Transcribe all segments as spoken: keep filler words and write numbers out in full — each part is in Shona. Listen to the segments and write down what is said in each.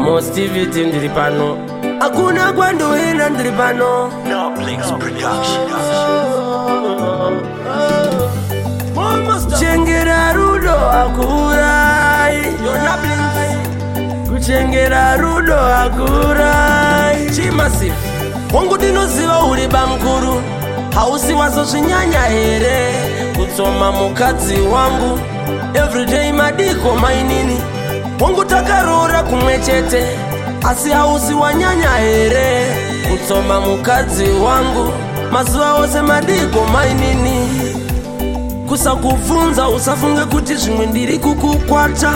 Mostivity ndiri pano, hakuna kwandoenda ndiri pano. Noblinks Production. Kuchengera rudo akurai, kuchengera rudo akurai. Chimasive wangu ndinoziva uri bamkuru, hausi wazozvinyanya here kutsoma mukadzi wangu everyday madiko mainini. Wangu takarora kumwe chete, asi hausi wanyanya here kutsoma mukadzi wangu mazuva ose madiko mainini. Kusakuvunza usafunge kuti zvimwe ndiri kukukwata,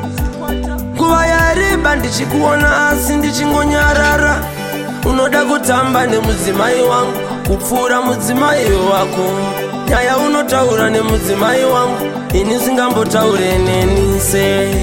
nguva yareba ndichikuona asi ndichingonyarara. Unoda kutamba nemudzimai wangu kupfuura mudzimai wako, nyaya unotaura nemudzimai wangu ini singambotaure neni sei.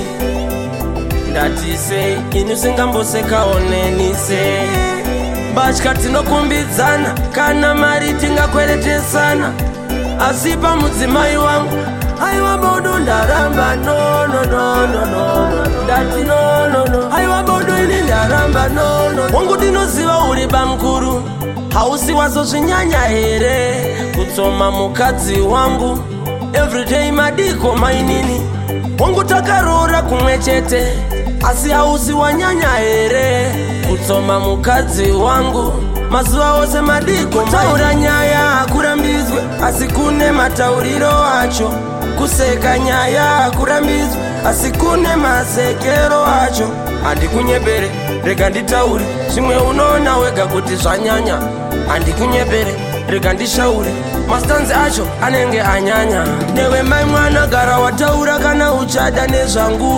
Ndati sei ini singambosekawo neni sei. Mbatya tinokumbidzana kana mari tingakweretesana, asi pamudzimai wangu aiwa bodo ndaramba no no no no no. Ndati no no no aiwa bodo ini ndaramba no no. Wangu ndinoziva uri bamkuru, hausi wazozvinyanya here kutsoma mukadzi wangu everyday madiko mainini. Wangu takarora kumwe chete, asi hausi wanyanya here kutsoma mukadzi wangu mazuva ose madiko. Kutaura nyaya hakurambidzwe, asi kune matauriro acho. Kuseka nyaya hakurambidzwe, asi kune masekero acho. Handikunyepere, rega nditaure zvimwe unoona wega kuti zvanyanya. Handikunyepere, rega ndishaure mastanzi acho anenge anyanya. Newe mai mwana gara wataura kana uchada nezvangu,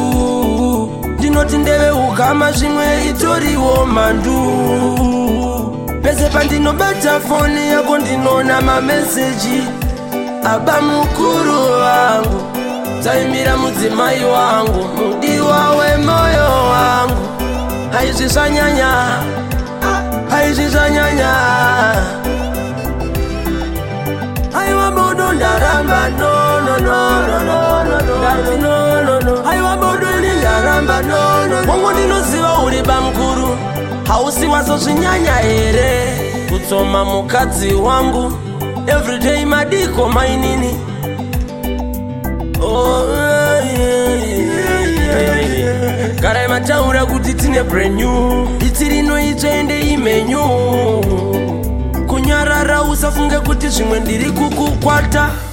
ndinoti ndeve ukama zvimwe itoriwo mandu. Pese pandinobata foni yako ndinoona mameseji, aba mukuru wangu taimira mudzimai wangu mudiwa wemoyo wangu. Haizvi zvanyanya, haizvi zvanyanya. Aiwa bodo ndaramba no no no no no no. Ndati no no no aiwa bodo ini ndaramba no no. Wangu ndinoziva uri bamkuru, hausi wazozvinyanya here kutsoma mukadzi wangu everyday madiko mainini. Oh, yeah, yeah, yeah. Garai mataura kuti tine brand new, itirino itsvende imenyu. Kunyarara usafunge kuti zvimwe ndiri kukukwata.